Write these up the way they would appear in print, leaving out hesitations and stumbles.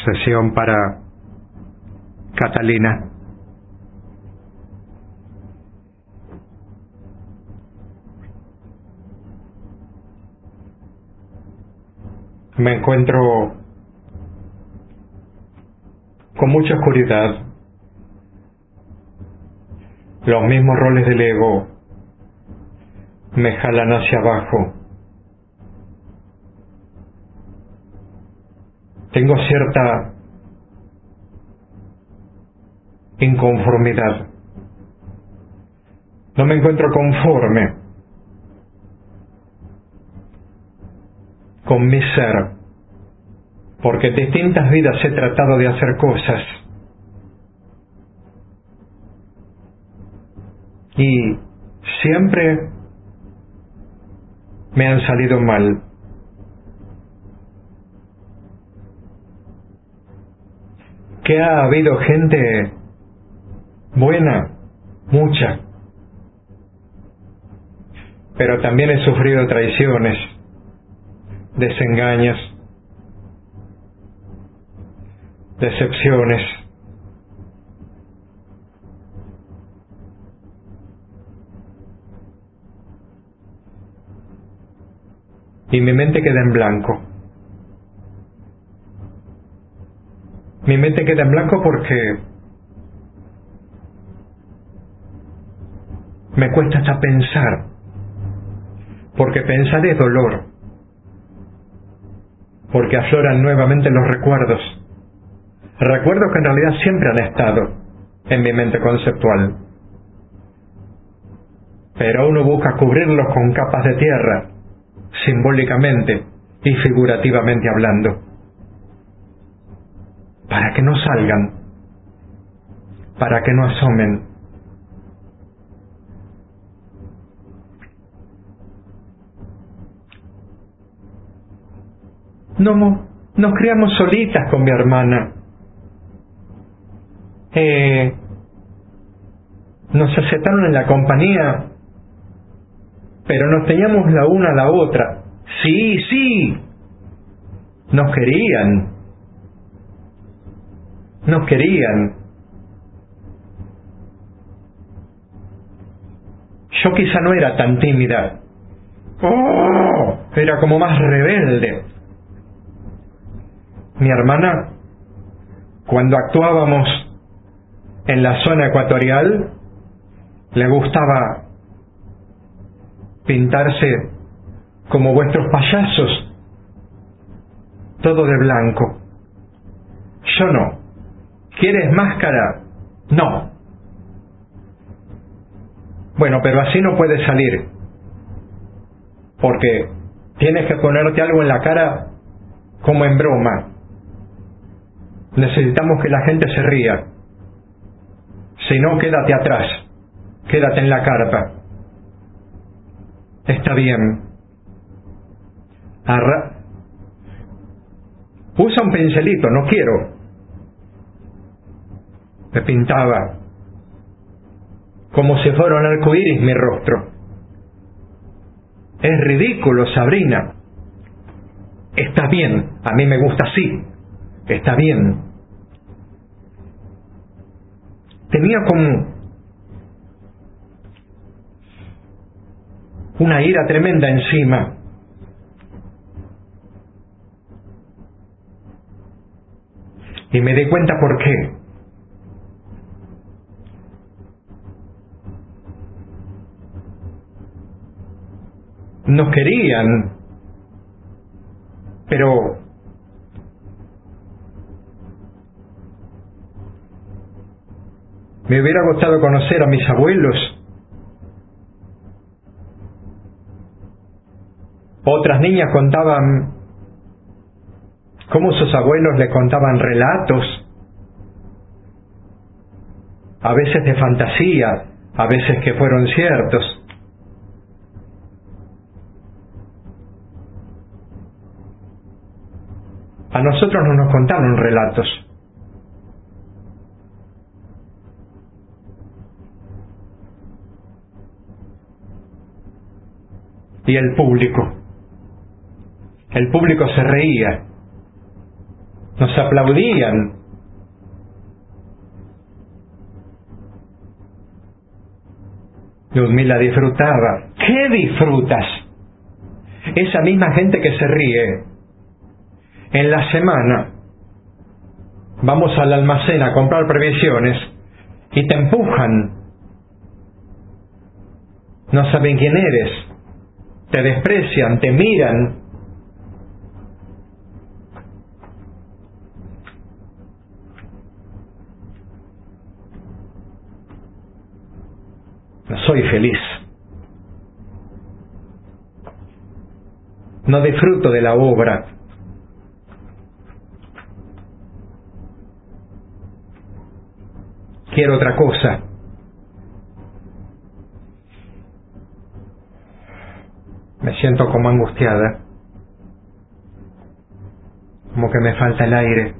sesión para Catalina. Me encuentro con mucha oscuridad. Los mismos roles del ego me jalan hacia abajo. Tengo cierta inconformidad. No me encuentro conforme con mi ser, porque en distintas vidas he tratado de hacer cosas y siempre me han salido mal. Que ha habido gente buena, mucha, pero también he sufrido traiciones, desengaños, decepciones. Y mi mente queda en blanco. Mi mente queda en blanco porque me cuesta hasta pensar, porque pensar es dolor, porque afloran nuevamente los recuerdos que en realidad siempre han estado en mi mente conceptual, pero uno busca cubrirlos con capas de tierra, simbólicamente y figurativamente hablando, para que no salgan, para que no asomen. No, nos criamos solitas con mi hermana. Nos aceptaron en la compañía, pero nos teníamos la una a la otra. Sí, nos querían. Yo quizá no era tan tímida. Era como más rebelde. Mi hermana, cuando actuábamos en la zona ecuatorial, le gustaba pintarse como vuestros payasos, todo de blanco. Yo no. ¿Quieres máscara? No. Bueno, pero así no puedes salir, porque tienes que ponerte algo en la cara como en broma. Necesitamos que la gente se ría. Si no, quédate atrás, quédate en la carpa. Está bien. Usa un pincelito, no quiero. Me pintaba como si fuera un arcoíris mi rostro. Es ridículo, Sabrina. Está bien, a mí me gusta así. Está bien. Tenía como una ira tremenda encima. Y me di cuenta por qué. Nos querían, pero me hubiera gustado conocer a mis abuelos. Otras niñas contaban cómo sus abuelos le contaban relatos, a veces de fantasía, a veces que fueron ciertos. A nosotros no nos contaron relatos. Y el público se reía nos aplaudían. Ludmila disfrutaba. ¿Qué disfrutas? Esa misma gente que se ríe, en la semana vamos al almacén a comprar provisiones y te empujan. No saben quién eres, te desprecian, te miran. No soy feliz. No disfruto de la obra. Quiero otra cosa. Me siento como angustiada, como que me falta el aire.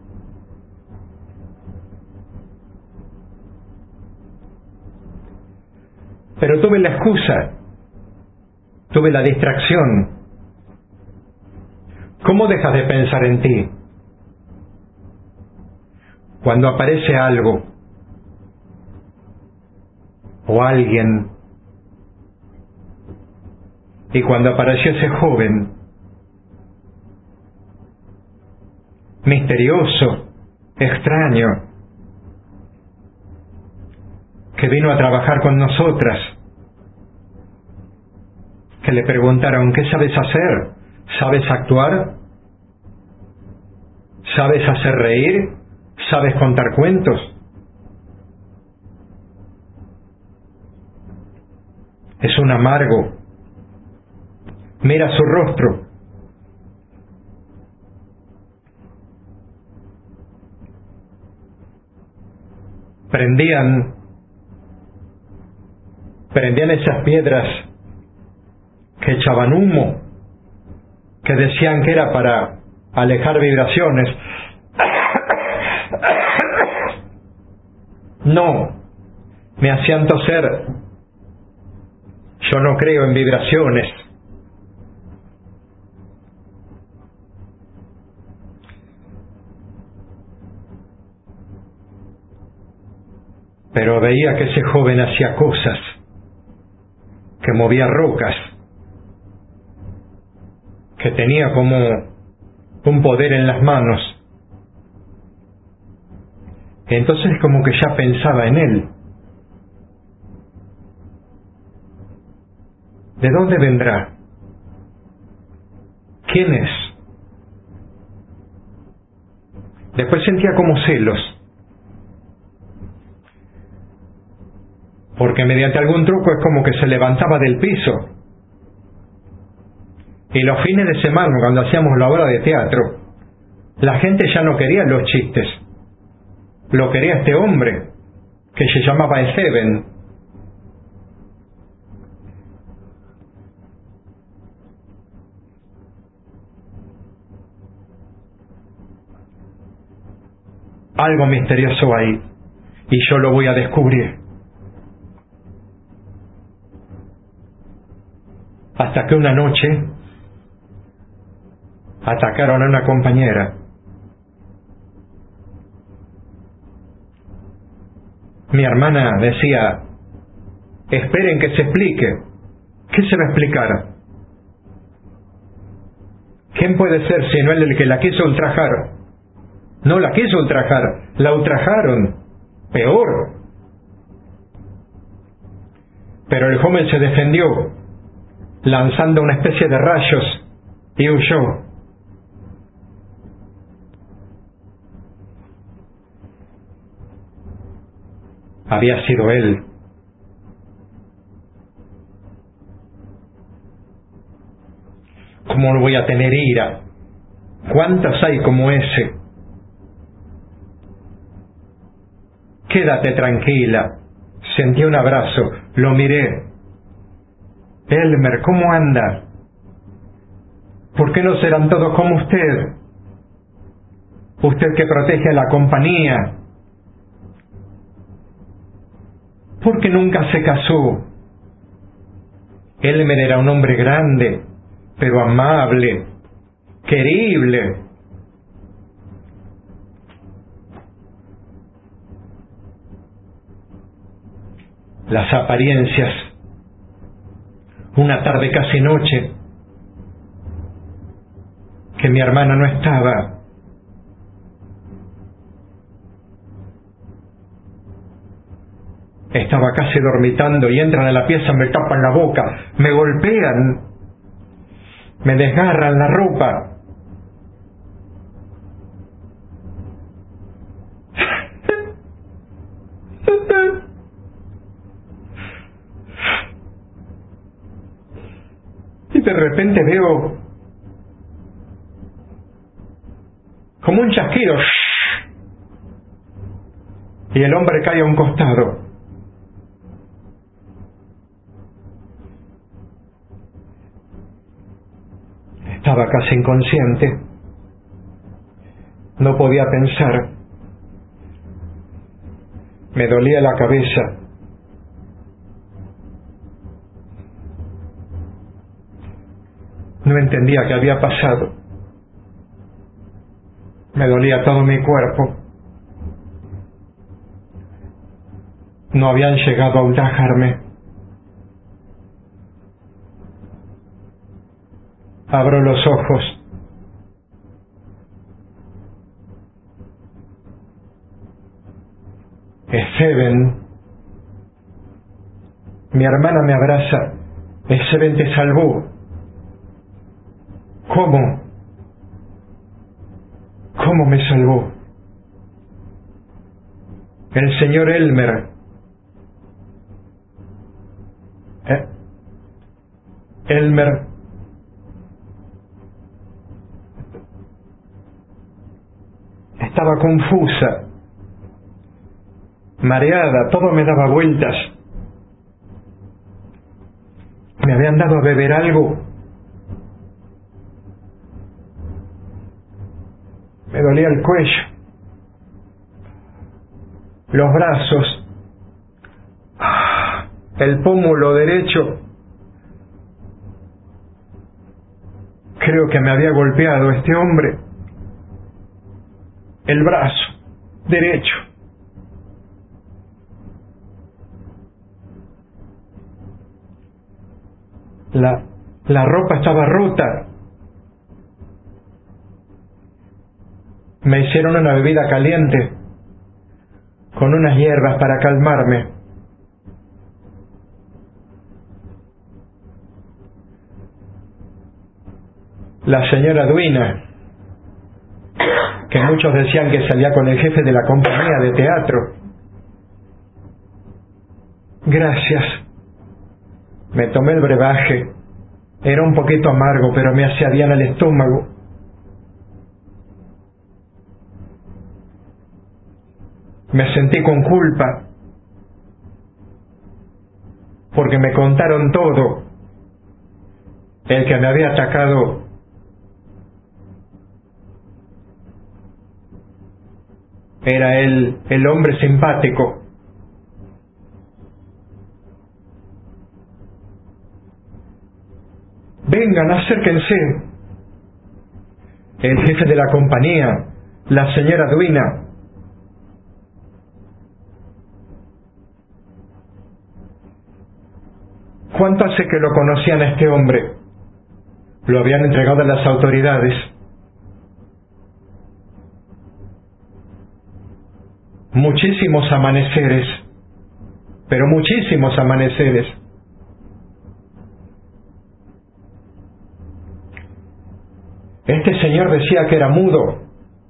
Pero tuve la excusa, tuve la distracción. ¿Cómo dejas de pensar en ti cuando aparece algo o alguien? Y cuando apareció ese joven misterioso, extraño, que vino a trabajar con nosotras, que le preguntaron: ¿qué sabes hacer? ¿Sabes actuar? ¿Sabes hacer reír? ¿Sabes contar cuentos? Es un amargo. Mira su rostro. Prendían esas piedras que echaban humo, que decían que era para alejar vibraciones. No, me hacían toser. Yo no creo en vibraciones. Pero veía que ese joven hacía cosas, que movía rocas, que tenía como un poder en las manos. Entonces como que ya pensaba en él. ¿De dónde vendrá? ¿Quién es? Después sentía como celos, porque mediante algún truco es como que se levantaba del piso. Y los fines de semana, cuando hacíamos la obra de teatro, la gente ya no quería los chistes, lo quería este hombre, que se llamaba Ezeven. Algo misterioso hay, y yo lo voy a descubrir. Hasta que una noche atacaron a una compañera. Mi hermana decía: esperen que se explique. ¿Qué se va a explicar? ¿Quién puede ser sino él el que la quiso ultrajar? No la quiso ultrajar, la ultrajaron. Peor. Pero el joven se defendió, lanzando una especie de rayos, y huyó. Había sido él. ¿Cómo no voy a tener ira? ¿Cuántas hay como ese? Quédate tranquila. Sentí un abrazo, lo miré. Elmer, ¿cómo anda? ¿Por qué no serán todos como usted? Usted que protege a la compañía. ¿Por qué nunca se casó? Elmer era un hombre grande, pero amable, querible. las apariencias. Una tarde casi noche, que mi hermana no estaba, estaba casi dormitando y entran a la pieza, me tapan la boca, me golpean, me desgarran la ropa. Y de repente veo como un chasquido y el hombre cae a un costado. Estaba casi inconsciente, no podía pensar, me dolía la cabeza. No entendía qué había pasado. Me dolía todo mi cuerpo. No habían llegado a ultrajarme. Abro los ojos. Steven. Mi hermana me abraza. Steven te salvó. ¿Cómo? ¿Cómo me salvó? El señor Elmer. Elmer. Estaba confusa, mareada, todo me daba vueltas. Me habían dado a beber algo. Me dolía el cuello, los brazos, el pómulo derecho. Creo que me había golpeado este hombre. El brazo derecho. La ropa estaba rota. Me hicieron una bebida caliente con unas hierbas para calmarme. La señora Duina, que muchos decían que salía con el jefe de la compañía de teatro. Gracias. Me tomé el brebaje. Era un poquito amargo, pero me hacía bien el estómago. Me sentí con culpa, porque me contaron todo. El que me había atacado era el hombre simpático. Vengan, acérquense. El jefe de la compañía, la señora Duina. ¿Cuánto hace que lo conocían a este hombre? Lo habían entregado a las autoridades. Muchísimos amaneceres, pero muchísimos amaneceres. Este señor decía que era mudo,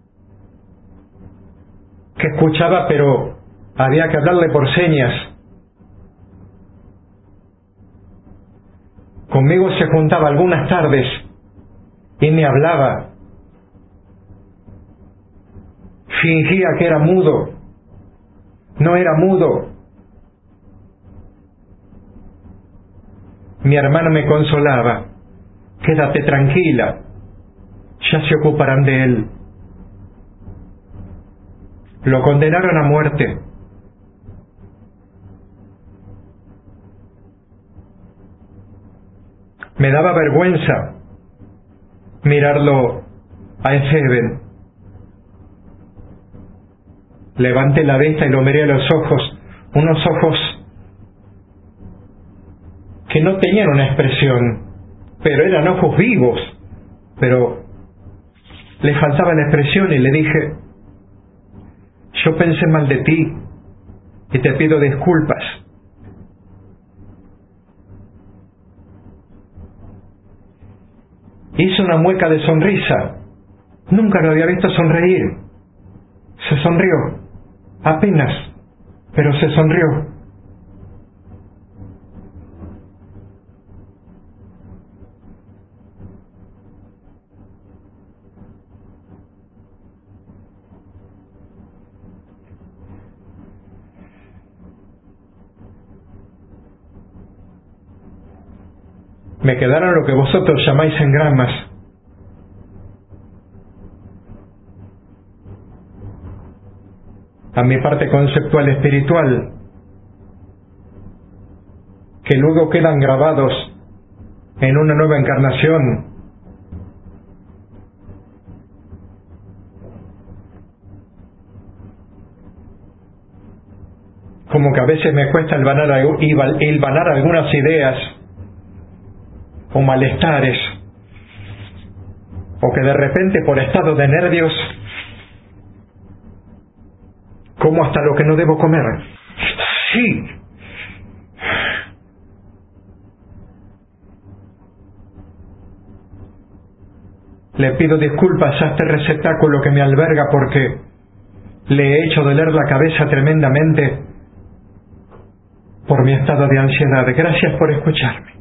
que escuchaba, pero había que hablarle por señas. Conmigo se juntaba algunas tardes y me hablaba. Fingía que era mudo. No era mudo. Mi hermana me consolaba. Quédate tranquila. Ya se ocuparán de él. Lo condenaron a muerte. Me daba vergüenza mirarlo a Steven. Levanté la vista y lo miré a los ojos, unos ojos que no tenían una expresión, pero eran ojos vivos, pero le faltaba la expresión, y le dije: yo pensé mal de ti y te pido disculpas. Hizo una mueca de sonrisa. Nunca lo había visto sonreír. Se sonrió, apenas, pero se sonrió. Me quedaron lo que vosotros llamáis engramas. A mi parte conceptual espiritual, que luego quedan grabados en una nueva encarnación. Como que a veces me cuesta hilvanar algunas ideas o malestares, o que de repente por estado de nervios como hasta lo que no debo comer. Sí. Le pido disculpas a este receptáculo que me alberga porque le he hecho doler la cabeza tremendamente por mi estado de ansiedad. Gracias por escucharme.